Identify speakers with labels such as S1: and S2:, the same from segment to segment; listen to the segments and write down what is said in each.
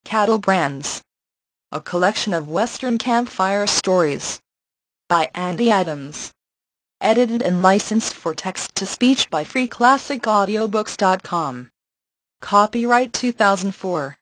S1: Cattle Brands. A collection of Western campfire stories. By Andy Adams. Edited and licensed for text-to-speech by freeclassicaudiobooks.com. Copyright 2004.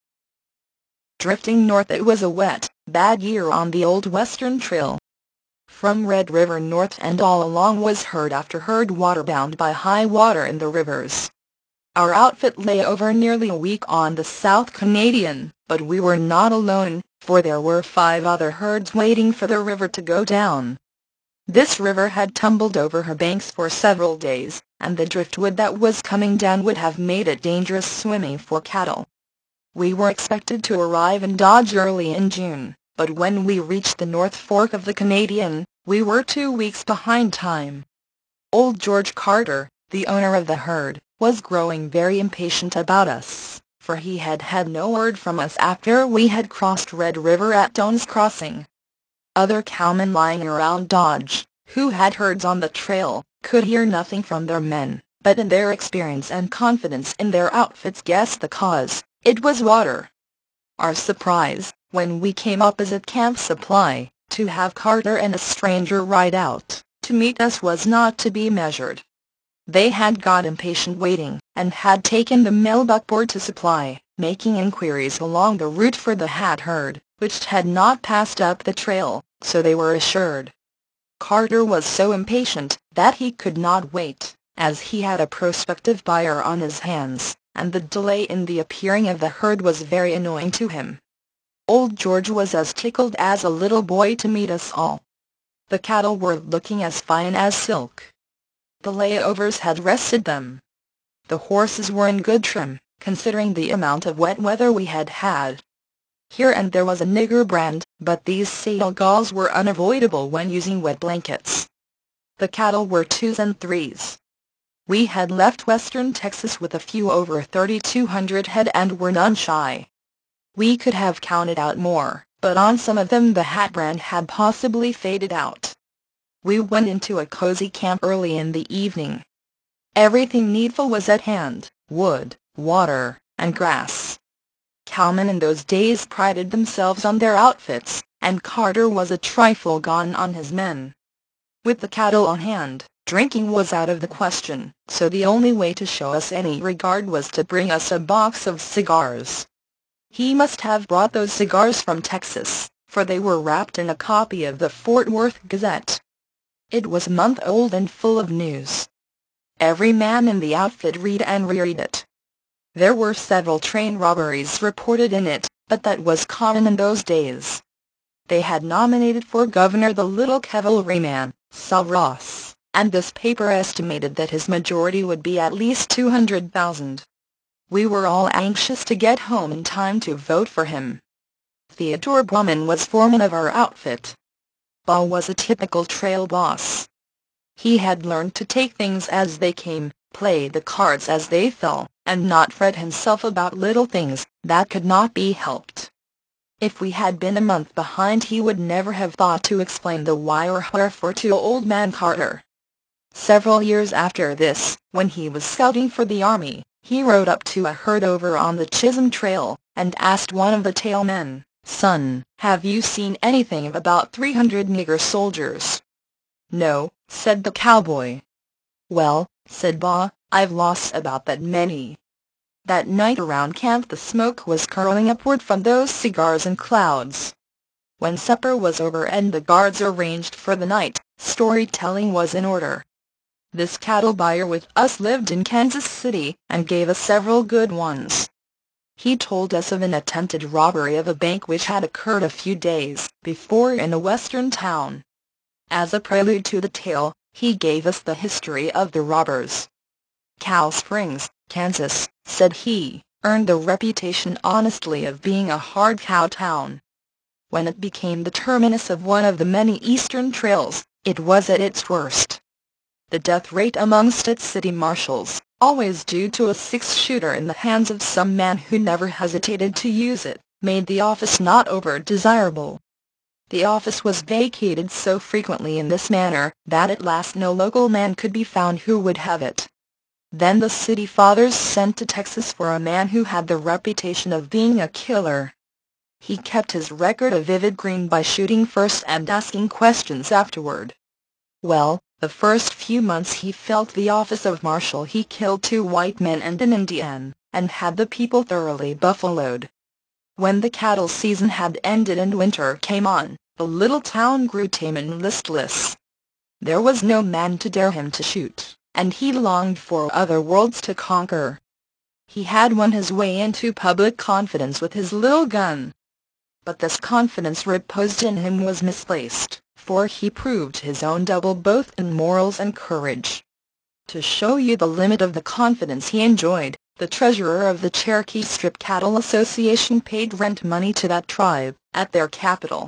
S1: Drifting north, it was a wet, bad year on the old Western Trail. From Red River north and all along was herd after herd waterbound by high water in the rivers. Our outfit lay over nearly a week on the South Canadian, but we were not alone, for there were 5 other herds waiting for the river to go down. This river had tumbled over her banks for several days, and the driftwood that was coming down would have made it dangerous swimming for cattle. We were expected to arrive in Dodge early in June, but when we reached the North Fork of the Canadian, we were 2 weeks behind time. Old George Carter, the owner of the herd, was growing very impatient about us, for he had had no word from us after we had crossed Red River at Doan's Crossing. Other cowmen lying around Dodge, who had herds on the trail, could hear nothing from their men, but in their experience and confidence in their outfits guessed the cause. It was water. Our surprise, when we came opposite Camp Supply, to have Carter and a stranger ride out to meet us was not to be measured. They had got impatient waiting, and had taken the mail buckboard to Supply, making inquiries along the route for the Hat herd, which had not passed up the trail, so they were assured. Carter was so impatient that he could not wait, as he had a prospective buyer on his hands, and the delay in the appearing of the herd was very annoying to him. Old George was as tickled as a little boy to meet us all. The cattle were looking as fine as silk. The layovers had rested them. The horses were in good trim, considering the amount of wet weather we had had. Here and there was a nigger brand, but these saddle galls were unavoidable when using wet blankets. The cattle were 2s and 3s. We had left western Texas with a few over 3,200 head and were none shy. We could have counted out more, but on some of them the Hat brand had possibly faded out. We went into a cozy camp early in the evening. Everything needful was at hand: wood, water, and grass. Cowmen in those days prided themselves on their outfits, and Carter was a trifle gone on his men. With the cattle on hand, drinking was out of the question, so the only way to show us any regard was to bring us a box of cigars. He must have brought those cigars from Texas, for they were wrapped in a copy of the Fort Worth Gazette. It was a month old and full of news. Every man in the outfit read and reread it. There were several train robberies reported in it, but that was common in those days. They had nominated for governor the little cavalryman, Sul Ross, and this paper estimated that his majority would be at least 200,000. We were all anxious to get home in time to vote for him. Theodore Bauman was foreman of our outfit. Ba was a typical trail boss. He had learned to take things as they came, play the cards as they fell, and not fret himself about little things that could not be helped. If we had been a month behind, he would never have thought to explain the why or wherefore to old man Carter. Several years after this, when he was scouting for the army, he rode up to a herd over on the Chisholm Trail, and asked one of the tail men, "Son, have you seen anything of about 300 nigger soldiers?" "No," said the cowboy. "Well," said Ba, "I've lost about that many." That night around camp the smoke was curling upward from those cigars in clouds. When supper was over and the guards arranged for the night, storytelling was in order. This cattle buyer with us lived in Kansas City, and gave us several good ones. He told us of an attempted robbery of a bank which had occurred a few days before in a western town. As a prelude to the tale, he gave us the history of the robbers. Cow Springs, Kansas, said he, earned the reputation honestly of being a hard cow town. When it became the terminus of one of the many eastern trails, it was at its worst. The death rate amongst its city marshals, always due to a 6-shooter in the hands of some man who never hesitated to use it, made the office not over-desirable. The office was vacated so frequently in this manner that at last no local man could be found who would have it. Then the city fathers sent to Texas for a man who had the reputation of being a killer. He kept his record a vivid green by shooting first and asking questions afterward. Well, the first few months he felt the office of marshal. He killed 2 white men and an Indian, and had the people thoroughly buffaloed. When the cattle season had ended and winter came on, the little town grew tame and listless. There was no man to dare him to shoot, and he longed for other worlds to conquer. He had won his way into public confidence with his little gun. But this confidence reposed in him was misplaced, for he proved his own double both in morals and courage. To show you the limit of the confidence he enjoyed, the treasurer of the Cherokee Strip Cattle Association paid rent money to that tribe, at their capital,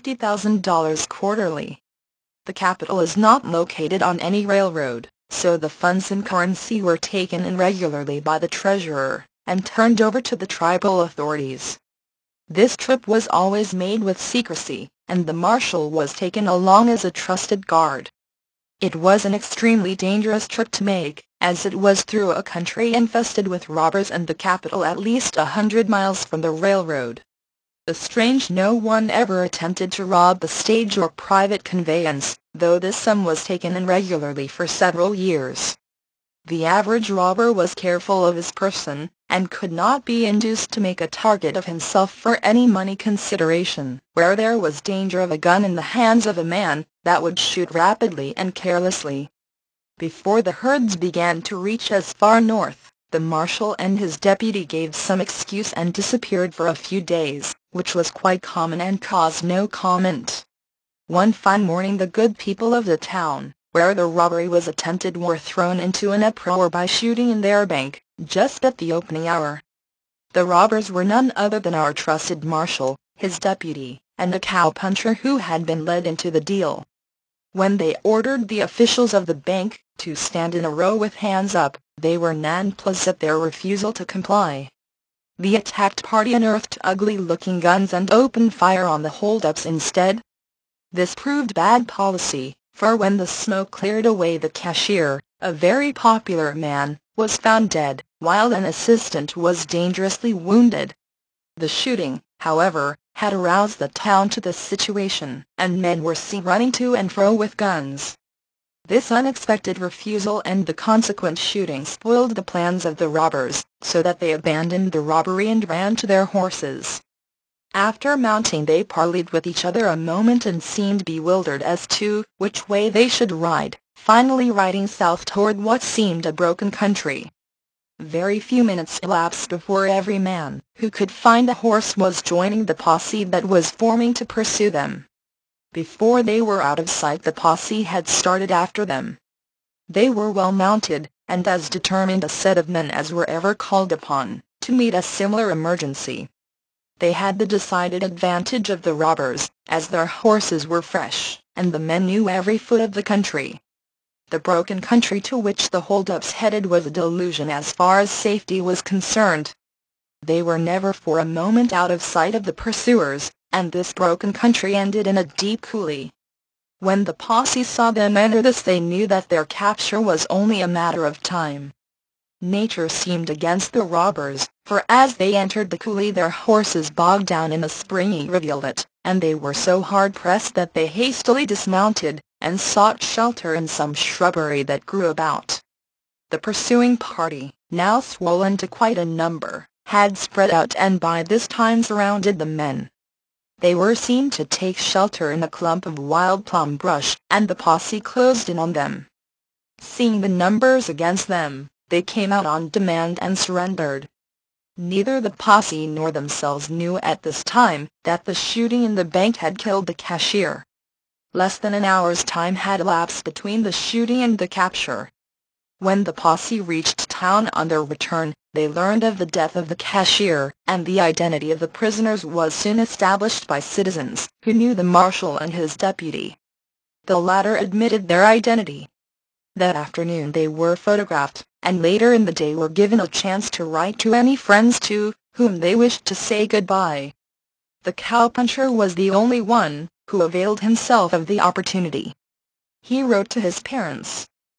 S1: $50,000 quarterly. The capital is not located on any railroad, so the funds in currency were taken in regularly by the treasurer, and turned over to the tribal authorities. This trip was always made with secrecy, and the marshal was taken along as a trusted guard. It was an extremely dangerous trip to make, as it was through a country infested with robbers and the capital at least 100 miles from the railroad. The strange no one ever attempted to rob the stage or private conveyance, though this sum was taken in regularly for several years. The average robber was careful of his person, and could not be induced to make a target of himself for any money consideration. Where there was danger of a gun in the hands of a man, that would shoot rapidly and carelessly. Before the herds began to reach as far north, the marshal and his deputy gave some excuse and disappeared for a few days, which was quite common and caused no comment. One fine morning the good people of the town, where the robbery was attempted, were thrown into an uproar by shooting in their bank, just at the opening hour. The robbers were none other than our trusted marshal, his deputy, and a cowpuncher who had been led into the deal. When they ordered the officials of the bank to stand in a row with hands up, they were nonplussed at their refusal to comply. The attacked party unearthed ugly-looking guns and opened fire on the holdups instead. This proved bad policy, for when the smoke cleared away, the cashier, a very popular man, was found dead, while an assistant was dangerously wounded. The shooting, however, had aroused the town to the situation, and men were seen running to and fro with guns. This unexpected refusal and the consequent shooting spoiled the plans of the robbers, so that they abandoned the robbery and ran to their horses. After mounting, they parleyed with each other a moment and seemed bewildered as to which way they should ride, finally riding south toward what seemed a broken country. Very few minutes elapsed before every man who could find a horse was joining the posse that was forming to pursue them. Before they were out of sight, the posse had started after them. They were well mounted, and as determined a set of men as were ever called upon to meet a similar emergency. They had the decided advantage of the robbers, as their horses were fresh, and the men knew every foot of the country. The broken country to which the holdups headed was a delusion as far as safety was concerned. They were never for a moment out of sight of the pursuers, and this broken country ended in a deep coulee. When the posse saw them enter this, they knew that their capture was only a matter of time. Nature seemed against the robbers, for as they entered the coulee their horses bogged down in a springy rivulet, and they were so hard-pressed that they hastily dismounted, and sought shelter in some shrubbery that grew about. The pursuing party, now swollen to quite a number, had spread out and by this time surrounded the men. They were seen to take shelter in a clump of wild plum brush, and the posse closed in on them. Seeing the numbers against them, they came out on demand and surrendered. Neither the posse nor themselves knew at this time that the shooting in the bank had killed the cashier. Less than an hour's time had elapsed between the shooting and the capture. When the posse reached town on their return, they learned of the death of the cashier, and the identity of the prisoners was soon established by citizens who knew the marshal and his deputy. The latter admitted their identity. That afternoon they were photographed, and later in the day were given a chance to write to any friends to whom they wished to say goodbye. The cowpuncher was the only one who availed himself of the opportunity. He wrote to his parents.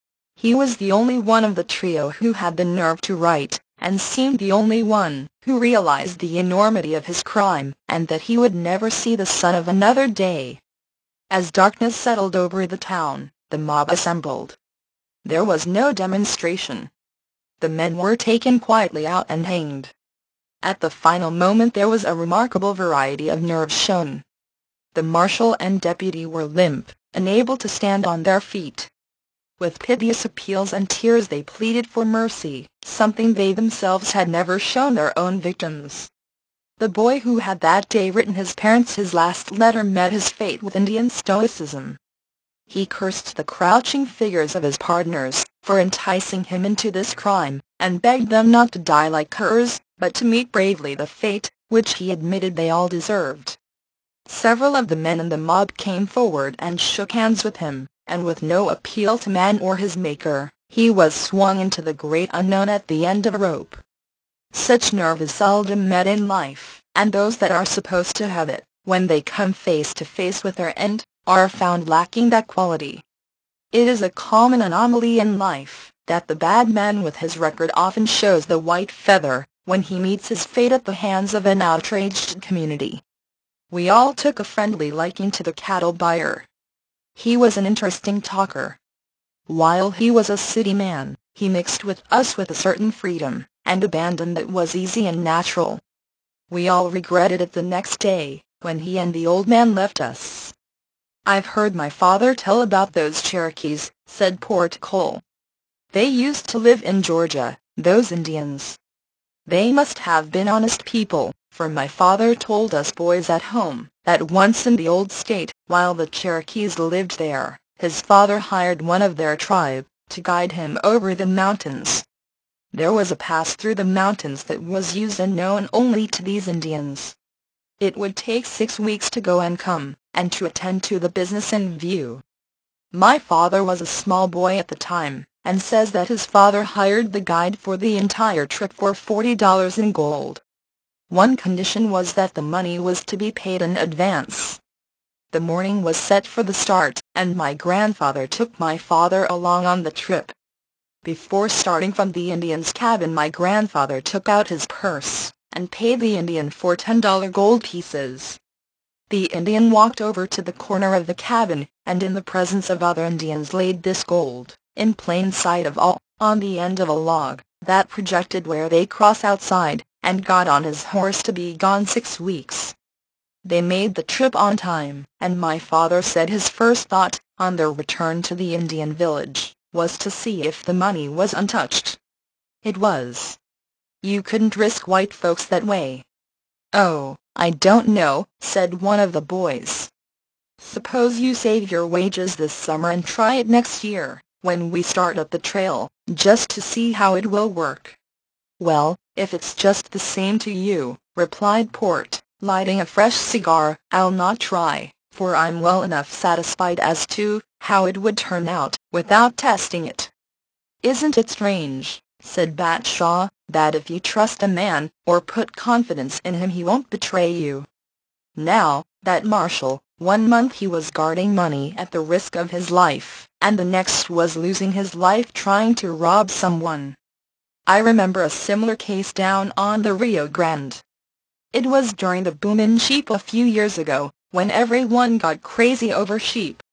S1: He was the only one of the trio who had the nerve to write, and seemed the only one who realized the enormity of his crime, and that he would never see the sun of another day. As darkness settled over the town, the mob assembled. There was no demonstration. The men were taken quietly out and hanged. At the final moment there was a remarkable variety of nerve shown. The marshal and deputy were limp, unable to stand on their feet. With piteous appeals and tears they pleaded for mercy, something they themselves had never shown their own victims. The boy who had that day written his parents his last letter met his fate with Indian stoicism. He cursed the crouching figures of his partners for enticing him into this crime, and begged them not to die like curs, but to meet bravely the fate which he admitted they all deserved. Several of the men in the mob came forward and shook hands with him, and with no appeal to man or his maker, he was swung into the great unknown at the end of a rope. Such nerve is seldom met in life, and those that are supposed to have it, when they come face to face with their end, are found lacking that quality. It is a common anomaly in life, that the bad man with his record often shows the white feather, when he meets his fate at the hands of an outraged community. We all took a friendly liking to the cattle buyer. He was an interesting talker. While he was a city man, he mixed with us with a certain freedom and abandon that was easy and natural. We all regretted it the next day, when he and the old man left us. "I've heard my father tell about those Cherokees," said Port Cole. "They used to live in Georgia, those Indians. They must have been honest people, for my father told us boys at home that once in the old state, while the Cherokees lived there, his father hired one of their tribe to guide him over the mountains. There was a pass through the mountains that was used and known only to these Indians. It would take 6 weeks to go and come, and to attend to the business in view. My father was a small boy at the time, and says that his father hired the guide for the entire trip for $40 in gold. One condition was that the money was to be paid in advance. The morning was set for the start, and my grandfather took my father along on the trip. Before starting from the Indian's cabin my grandfather took out his purse and paid the Indian for $10 gold pieces. The Indian walked over to the corner of the cabin, and in the presence of other Indians laid this gold, in plain sight of all, on the end of a log that projected where they crossed outside, and got on his horse to be gone 6 weeks. They made the trip on time, and my father said his first thought, on their return to the Indian village, was to see if the money was untouched. It was. You couldn't risk white folks that way. "Oh, I don't know," said one of the boys. "Suppose you save your wages this summer and try it next year, when we start up the trail, just to see how it will work." "Well, if it's just the same to you," replied Port, lighting a fresh cigar, "I'll not try, for I'm well enough satisfied as to how it would turn out, without testing it." "Isn't it strange," said Batshaw, "that if you trust a man, or put confidence in him he won't betray you? Now, that marshal, 1 month he was guarding money at the risk of his life, and the next was losing his life trying to rob someone. I remember a similar case down on the Rio Grande. It was during the boom in sheep a few years ago, when everyone got crazy over sheep.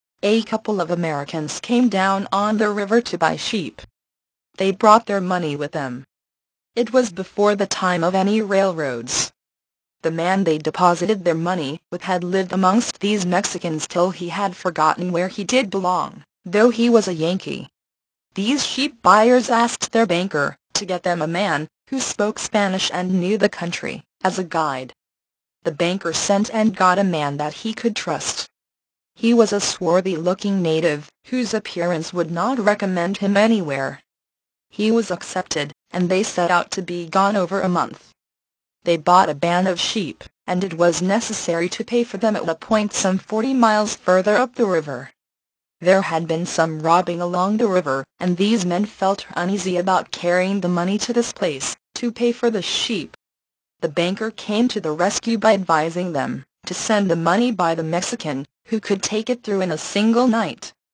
S1: A couple of Americans came down on the river to buy sheep. They brought their money with them. It was before the time of any railroads. The man they deposited their money with had lived amongst these Mexicans till he had forgotten where he did belong, though he was a Yankee. These sheep buyers asked their banker to get them a man who spoke Spanish and knew the country, as a guide. The banker sent and got a man that he could trust. He was a swarthy-looking native, whose appearance would not recommend him anywhere. He was accepted, and they set out to be gone over a month. They bought a band of sheep, and it was necessary to pay for them at a point some 40 miles further up the river. There had been some robbing along the river, and these men felt uneasy about carrying the money to this place, to pay for the sheep. The banker came to the rescue by advising them to send the money by the Mexican, who could take it through in a single night.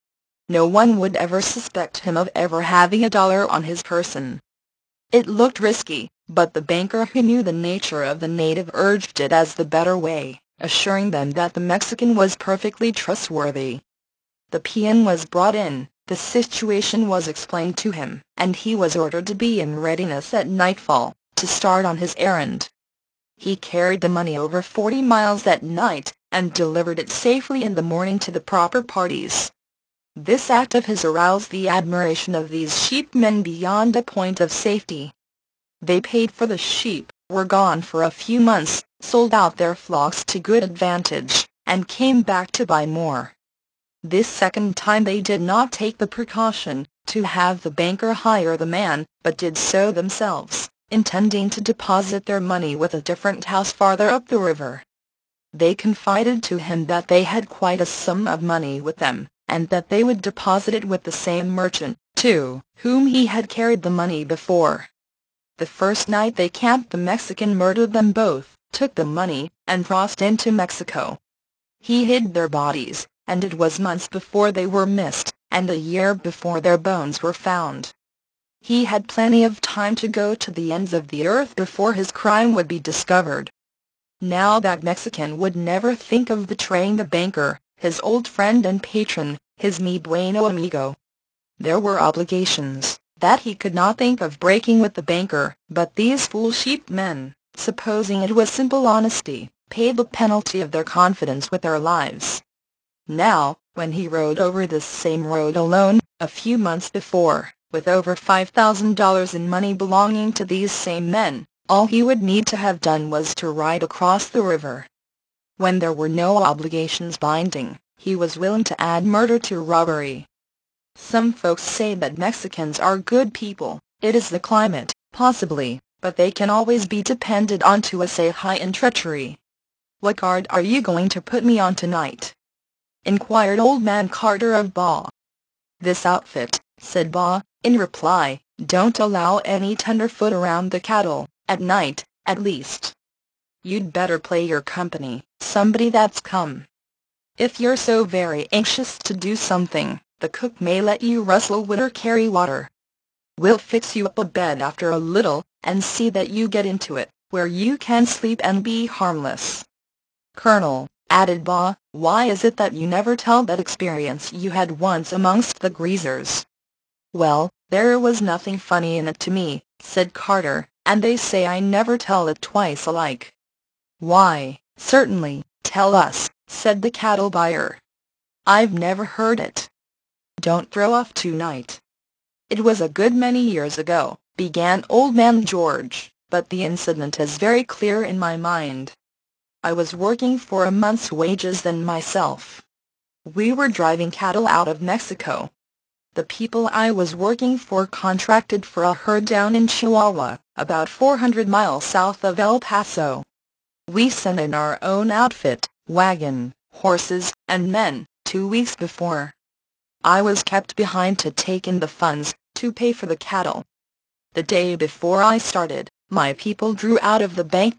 S1: No one would ever suspect him of ever having a dollar on his person. It looked risky, but the banker, who knew the nature of the native, urged it as the better way, assuring them that the Mexican was perfectly trustworthy. The peon was brought in, the situation was explained to him, and he was ordered to be in readiness at nightfall, to start on his errand. He carried the money over 40 miles that night, and delivered it safely in the morning to the proper parties. This act of his aroused the admiration of these sheepmen beyond a point of safety. They paid for the sheep, were gone for a few months, sold out their flocks to good advantage, and came back to buy more. This second time they did not take the precaution to have the banker hire the man, but did so themselves, intending to deposit their money with a different house farther up the river. They confided to him that they had quite a sum of money with them, and that they would deposit it with the same merchant, to whom he had carried the money before. The first night they camped, the Mexican murdered them both, took the money, and crossed into Mexico. He hid their bodies, and it was months before they were missed, and a year before their bones were found. He had plenty of time to go to the ends of the earth before his crime would be discovered. Now that Mexican would never think of betraying the banker, his old friend and patron, his mi bueno amigo. There were obligations that he could not think of breaking with the banker, but these fool sheepmen, supposing it was simple honesty, paid the penalty of their confidence with their lives. Now, when he rode over this same road alone, a few months before, with over $5,000 in money belonging to these same men, all he would need to have done was to ride across the river. When there were no obligations binding, he was willing to add murder to robbery. Some folks say that Mexicans are good people. It is the climate, possibly, but they can always be depended on to essay high in treachery. "What guard are you going to put me on tonight?" inquired Old Man Carter of Baugh. "This outfit," said Baugh, in reply, "don't allow any tenderfoot around the cattle, at night, at least. You'd better play your company, somebody that's come. If you're so very anxious to do something, the cook may let you rustle wood or carry water. We'll fix you up a bed after a little, and see that you get into it, where you can sleep and be harmless." "Colonel," added Baugh, "why is it that you never tell that experience you had once amongst the greasers?" "Well, there was nothing funny in it to me," said Carter, "and they say I never tell it twice alike." "Why, certainly, tell us," said the cattle buyer. "I've never heard it." "Don't throw off tonight." "It was a good many years ago," began Old Man George, "but the incident is very clear in my mind. I was working for a month's wages then myself. We were driving cattle out of Mexico. The people I was working for contracted for a herd down in Chihuahua, about 400 miles south of El Paso. We sent in our own outfit, wagon, horses, and men, 2 weeks before. I was kept behind to take in the funds, to pay for the cattle. The day before I started, my people drew out of the bank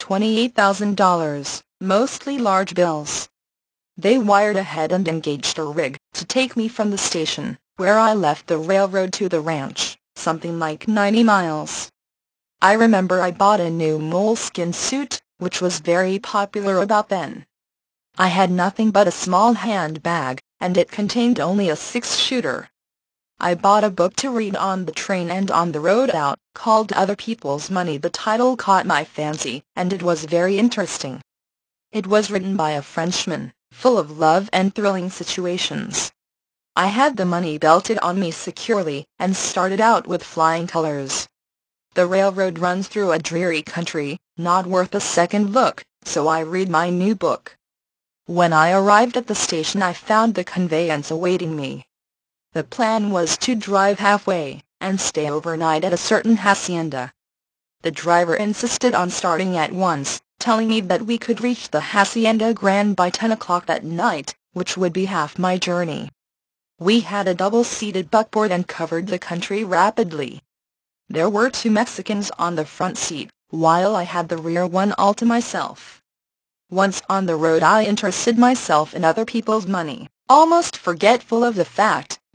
S1: $28,000, mostly large bills. They wired ahead and engaged a rig to take me from the station, where I left the railroad, to the ranch, something like 90 miles. I remember I bought a new moleskin suit, which was very popular about then. I had nothing but a small handbag, and it contained only a 6-shooter. I bought a book to read on the train and on the road out, called Other People's Money. The title caught my fancy, and it was very interesting. It was written by a Frenchman, full of love and thrilling situations. I had the money belted on me securely, and started out with flying colors. The railroad runs through a dreary country, not worth a second look, so I read my new book. When I arrived at the station I found the conveyance awaiting me. The plan was to drive halfway, and stay overnight at a certain hacienda. The driver insisted on starting at once, telling me that we could reach the Hacienda Grande by 10 o'clock that night, which would be half my journey. We had a double-seated buckboard and covered the country rapidly. There were 2 Mexicans on the front seat, while I had the rear one all to myself. Once on the road I interested myself in other people's money, almost forgetful of the fact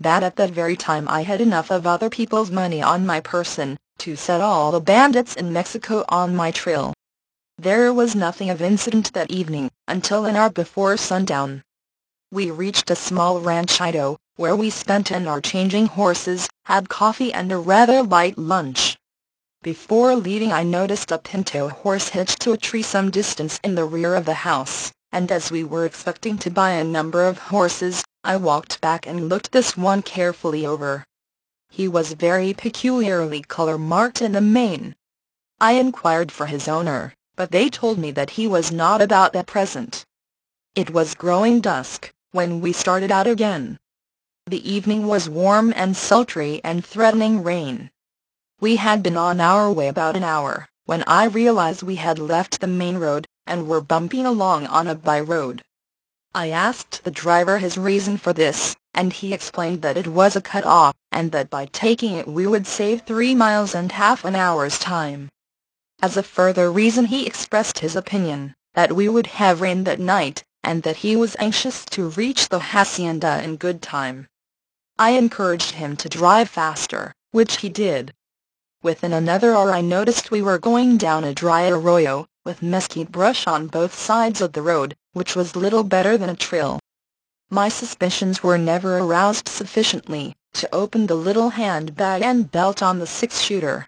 S1: that at that very time I had enough of other people's money on my person to set all the bandits in Mexico on my trail. There was nothing of incident that evening, until an hour before sundown. We reached a small ranchito, where we spent an hour changing horses, had coffee and a rather light lunch. Before leaving I noticed a pinto horse hitched to a tree some distance in the rear of the house, and as we were expecting to buy a number of horses, I walked back and looked this one carefully over. He was very peculiarly color-marked in the mane. I inquired for his owner, but they told me that he was not about at present. It was growing dusk when we started out again. The evening was warm and sultry and threatening rain. We had been on our way about an hour, when I realized we had left the main road, and were bumping along on a by-road. I asked the driver his reason for this, and he explained that it was a cut-off, and that by taking it we would save 3 miles and half an hour's time. As a further reason he expressed his opinion that we would have rain that night, and that he was anxious to reach the hacienda in good time. I encouraged him to drive faster, which he did. Within another hour I noticed we were going down a dry arroyo, with mesquite brush on both sides of the road, which was little better than a trail. My suspicions were never aroused sufficiently to open the little handbag and belt on the 6-shooter.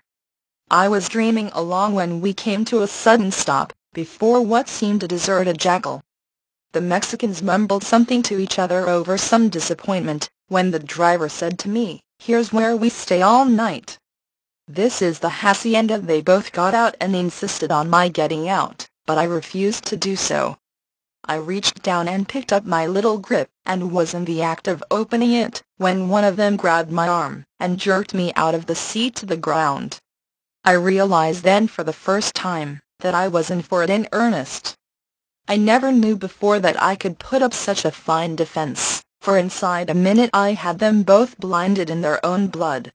S1: I was dreaming along when we came to a sudden stop, before what seemed a deserted jacal. The Mexicans mumbled something to each other over some disappointment, when the driver said to me, "Here's where we stay all night." "This is the hacienda." They both got out and insisted on my getting out, but I refused to do so. I reached down and picked up my little grip, and was in the act of opening it, when one of them grabbed my arm, and jerked me out of the seat to the ground. I realized then for the first time, that I was in for it in earnest. I never knew before that I could put up such a fine defense, for inside a minute I had them both blinded in their own blood.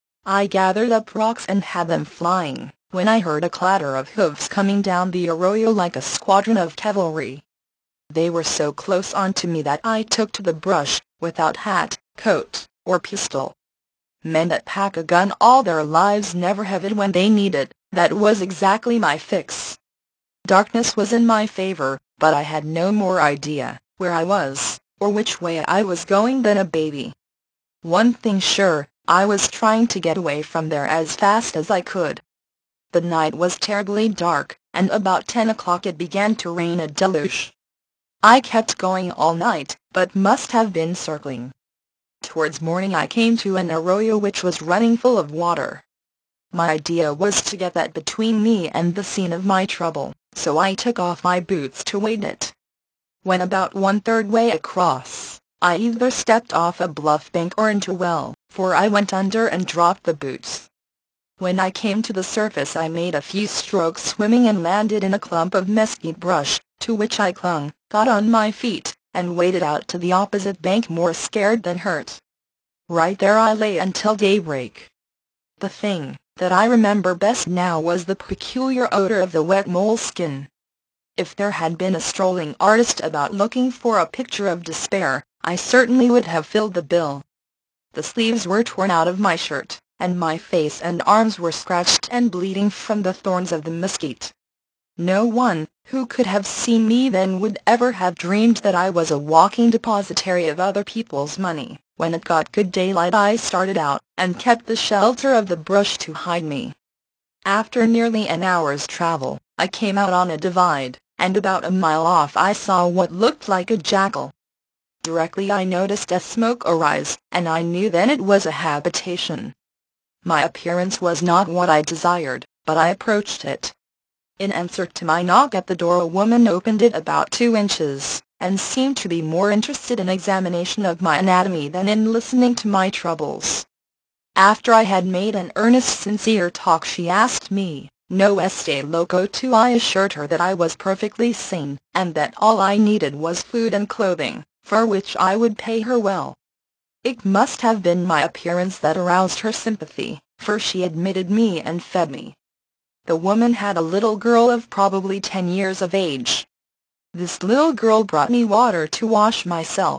S1: I gathered up rocks and had them flying, when I heard a clatter of hoofs coming down the arroyo like a squadron of cavalry. They were so close on to me that I took to the brush, without hat, coat, or pistol. Men that pack a gun all their lives never have it when they need it. That was exactly my fix. Darkness was in my favor, but I had no more idea where I was, or which way I was going than a baby. One thing sure, I was trying to get away from there as fast as I could. The night was terribly dark, and about 10 o'clock it began to rain a deluge. I kept going all night, but must have been circling. Towards morning I came to an arroyo which was running full of water. My idea was to get that between me and the scene of my trouble, so I took off my boots to wade it. When about 1/3 way across, I either stepped off a bluff bank or into a well, for I went under and dropped the boots. When I came to the surface I made a few strokes swimming and landed in a clump of mesquite brush, to which I clung, got on my feet, and waded out to the opposite bank more scared than hurt. Right there I lay until daybreak. The thing that I remember best now was the peculiar odor of the wet moleskin. If there had been a strolling artist about looking for a picture of despair, I certainly would have filled the bill. The sleeves were torn out of my shirt, and my face and arms were scratched and bleeding from the thorns of the mesquite. No one who could have seen me then would ever have dreamed that I was a walking depositary of other people's money. When it got good daylight I started out, and kept the shelter of the brush to hide me. After nearly an hour's travel, I came out on a divide, and about a mile off I saw what looked like a jackal. Directly I noticed a smoke arise, and I knew then it was a habitation. My appearance was not what I desired, but I approached it. In answer to my knock at the door a woman opened it about 2 inches, and seemed to be more interested in examination of my anatomy than in listening to my troubles. After I had made an earnest sincere talk she asked me, "No esté loco too?" I assured her that I was perfectly sane, and that all I needed was food and clothing, for which I would pay her well. It must have been my appearance that aroused her sympathy, for she admitted me and fed me. The woman had a little girl of probably 10 years of age. This little girl brought me water to wash myself,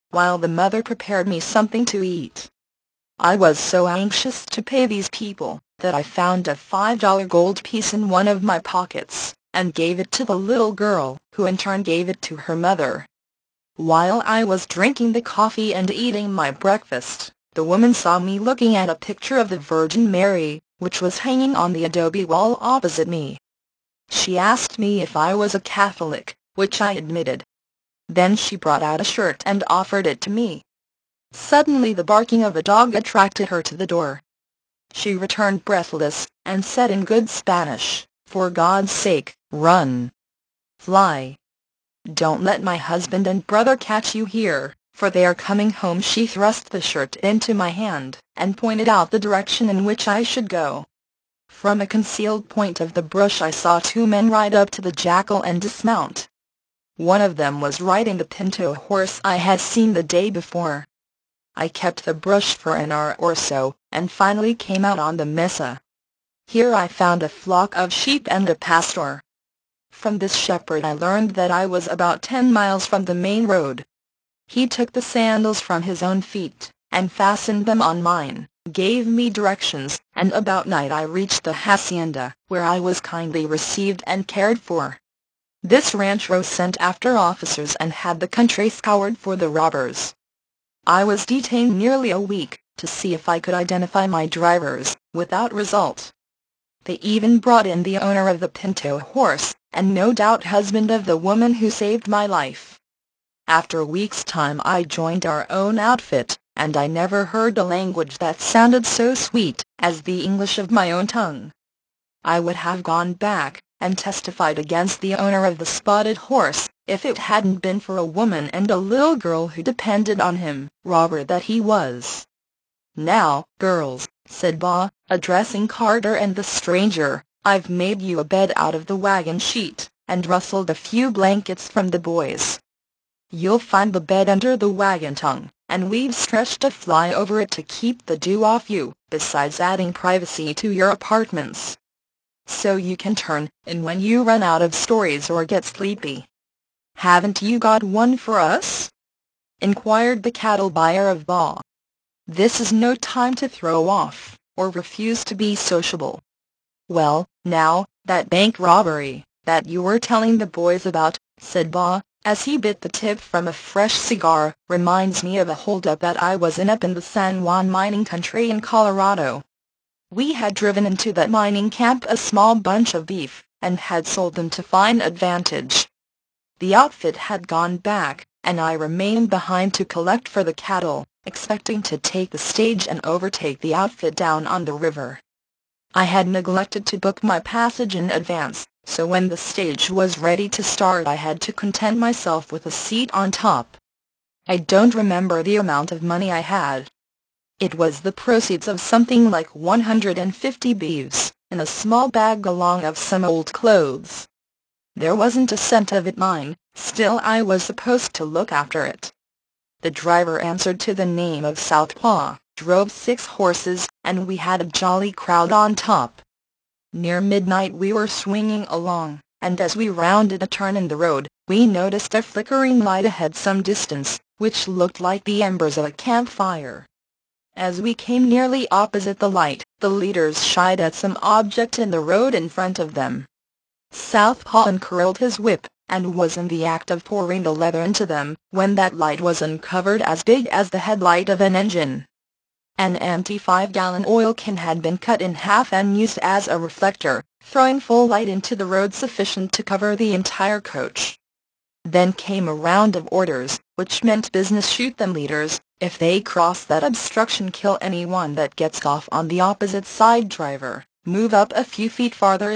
S1: while the mother prepared me something to eat. I was so anxious to pay these people, that I found a $5 gold piece in one of my pockets, and gave it to the little girl, who in turn gave it to her mother. While I was drinking the coffee and eating my breakfast, the woman saw me looking at a picture of the Virgin Mary, which was hanging on the adobe wall opposite me. She asked me if I was a Catholic, which I admitted. Then she brought out a shirt and offered it to me. Suddenly the barking of a dog attracted her to the door. She returned breathless, and said in good Spanish, "For God's sake, run! Fly! Don't let my husband and brother catch you here, for they are coming home." She thrust the shirt into my hand, and pointed out the direction in which I should go. From a concealed point of the brush I saw two men ride up to the jackal and dismount. One of them was riding the pinto horse I had seen the day before. I kept the brush for an hour or so, and finally came out on the mesa. Here I found a flock of sheep and a pastor. From this shepherd I learned that I was about 10 miles from the main road. He took the sandals from his own feet, and fastened them on mine, gave me directions, and about night I reached the hacienda, where I was kindly received and cared for. This rancho sent after officers and had the country scoured for the robbers. I was detained nearly a week, to see if I could identify my drivers, without result. They even brought in the owner of the pinto horse, and no doubt husband of the woman who saved my life. After a week's time I joined our own outfit, and I never heard a language that sounded so sweet as the English of my own tongue. I would have gone back, and testified against the owner of the spotted horse, if it hadn't been for a woman and a little girl who depended on him, robber that he was. "Now, girls," said Ba, addressing Carter and the stranger, "I've made you a bed out of the wagon sheet, and rustled a few blankets from the boys. You'll find the bed under the wagon tongue, and we've stretched a fly over it to keep the dew off you, besides adding privacy to your apartments. So you can turn in when you run out of stories or get sleepy." "Haven't you got one for us?" inquired the cattle buyer of Ba. "This is no time to throw off, or refuse to be sociable." "Well, now, that bank robbery, that you were telling the boys about," said Ba, as he bit the tip from a fresh cigar, "reminds me of a hold-up that I was in up in the San Juan mining country in Colorado. We had driven into that mining camp a small bunch of beef, and had sold them to fine advantage. The outfit had gone back, and I remained behind to collect for the cattle, expecting to take the stage and overtake the outfit down on the river. I had neglected to book my passage in advance, so when the stage was ready to start I had to content myself with a seat on top. I don't remember the amount of money I had. It was the proceeds of something like 150 beeves, in a small bag along of some old clothes. There wasn't a cent of it mine, still I was supposed to look after it. The driver answered to the name of Southpaw, drove 6 horses, and we had a jolly crowd on top. Near midnight we were swinging along, and as we rounded a turn in the road, we noticed a flickering light ahead some distance, which looked like the embers of a campfire. As we came nearly opposite the light, the leaders shied at some object in the road in front of them. Southpaw uncurled his whip, and was in the act of pouring the leather into them, when that light was uncovered as big as the headlight of an engine. An empty 5-gallon oil can had been cut in half and used as a reflector, throwing full light into the road sufficient to cover the entire coach. Then came a round of orders, which meant business shoot them leaders, if they cross that obstruction kill anyone that gets off on the opposite side driver, move up a few feet farther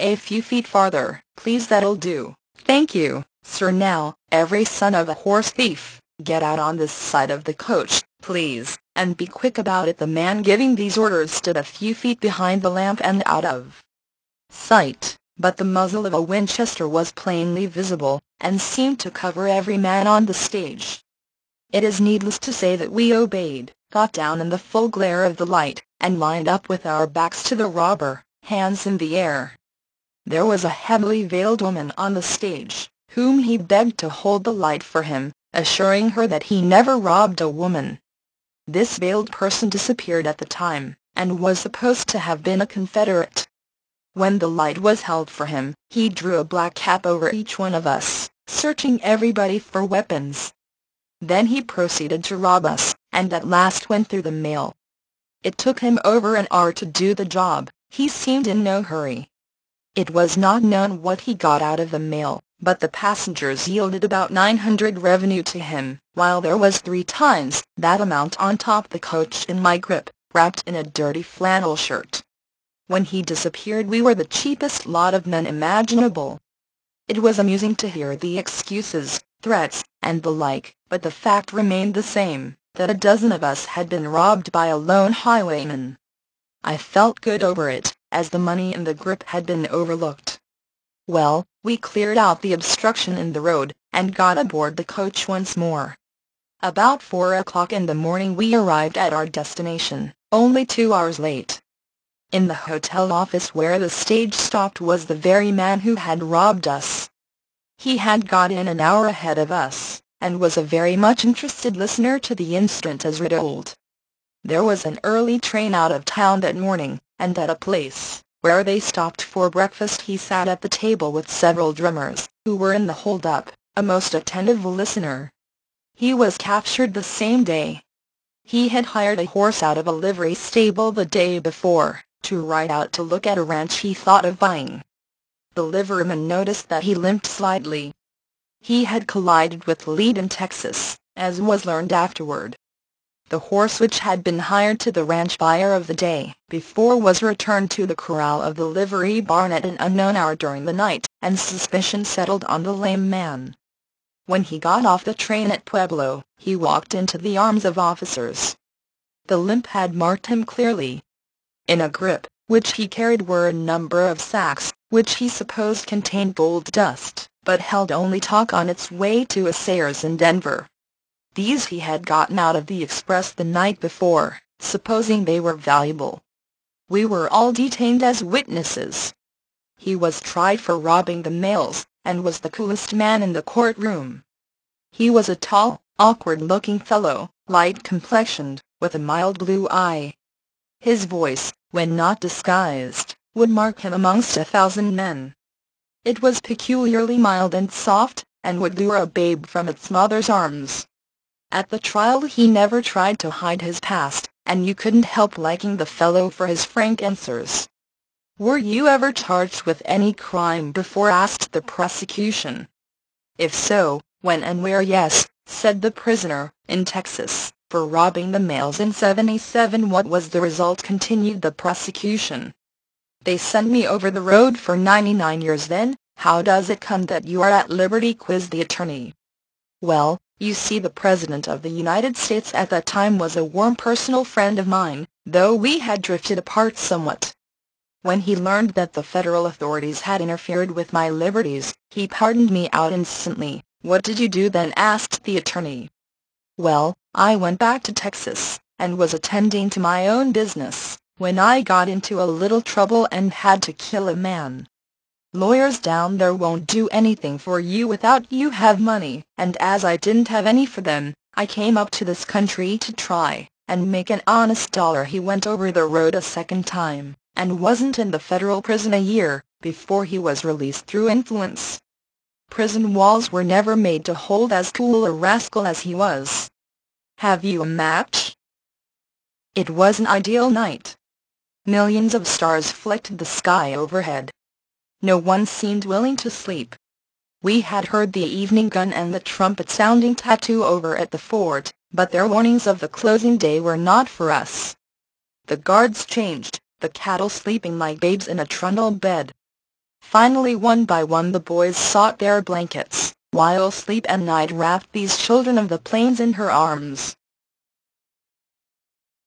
S1: please that'll do, thank you, sir. Now, every son of a horse thief, get out on this side of the coach, please, and be quick about it. The man giving these orders stood a few feet behind the lamp and out of sight, but the muzzle of a Winchester was plainly visible, and seemed to cover every man on the stage. It is needless to say that we obeyed, got down in the full glare of the light, and lined up with our backs to the robber, hands in the air. There was a heavily veiled woman on the stage, whom he begged to hold the light for him, assuring her that he never robbed a woman. This veiled person disappeared at the time, and was supposed to have been a Confederate. When the light was held for him, he drew a black cap over each one of us, searching everybody for weapons. Then he proceeded to rob us, and at last went through the mail. It took him over an hour to do the job. He seemed in no hurry. It was not known what he got out of the mail, but the passengers yielded about 900 revenue to him, while there was 3 times that amount on top the coach in my grip, wrapped in a dirty flannel shirt. When he disappeared we were the cheapest lot of men imaginable. It was amusing to hear the excuses, threats, and the like, but the fact remained the same, that a dozen of us had been robbed by a lone highwayman. I felt good over it, as the money in the grip had been overlooked. Well, we cleared out the obstruction in the road, and got aboard the coach once more. About 4 o'clock in the morning we arrived at our destination, only 2 hours late. In the hotel office where the stage stopped was the very man who had robbed us. He had got in an hour ahead of us, and was a very much interested listener to the incident as retold. There was an early train out of town that morning, and at a place where they stopped for breakfast he sat at the table with several drummers, who were in the hold-up, a most attentive listener. He was captured the same day. He had hired a horse out of a livery stable the day before, to ride out to look at a ranch he thought of buying. The liveryman noticed that he limped slightly. He had collided with lead in Texas, as was learned afterward. The horse which had been hired to the ranch buyer of the day before was returned to the corral of the livery barn at an unknown hour during the night, and suspicion settled on the lame man. When he got off the train at Pueblo, he walked into the arms of officers. The limp had marked him clearly. In a grip, which he carried were a number of sacks, which he supposed contained gold dust, but held only talk on its way to a Sayers in Denver. These he had gotten out of the express the night before, supposing they were valuable. We were all detained as witnesses. He was tried for robbing the mails, and was the coolest man in the courtroom. He was a tall, awkward-looking fellow, light-complexioned, with a mild blue eye. His voice, when not disguised, would mark him amongst 1,000 men. It was peculiarly mild and soft, and would lure a babe from its mother's arms. At the trial he never tried to hide his past, and you couldn't help liking the fellow for his frank answers. "Were you ever charged with any crime before?" asked the prosecution. "If so, when and where?" "Yes," said the prisoner, "in Texas, for robbing the mails in '77. "What was the result?" continued the prosecution. "They sent me over the road for 99 years." "Then, how does it come that you are at liberty?" quizzed the attorney. "Well, you see, the President of the United States at that time was a warm personal friend of mine, though we had drifted apart somewhat. When he learned that the federal authorities had interfered with my liberties, he pardoned me out instantly." "What did you do then?" asked the attorney. "Well, I went back to Texas, and was attending to my own business, when I got into a little trouble and had to kill a man. Lawyers down there won't do anything for you without you have money, and as I didn't have any for them, I came up to this country to try and make an honest dollar." He went over the road a second time, and wasn't in the federal prison a year before he was released through influence. Prison walls were never made to hold as cool a rascal as he was. Have you a match? It was an ideal night. Millions of stars flecked the sky overhead. No one seemed willing to sleep. We had heard the evening gun and the trumpet sounding tattoo over at the fort, but their warnings of the closing day were not for us. The guards changed, the cattle sleeping like babes in a trundle bed. Finally, one by one the boys sought their blankets, while sleep and night wrapped these children of the plains in her arms.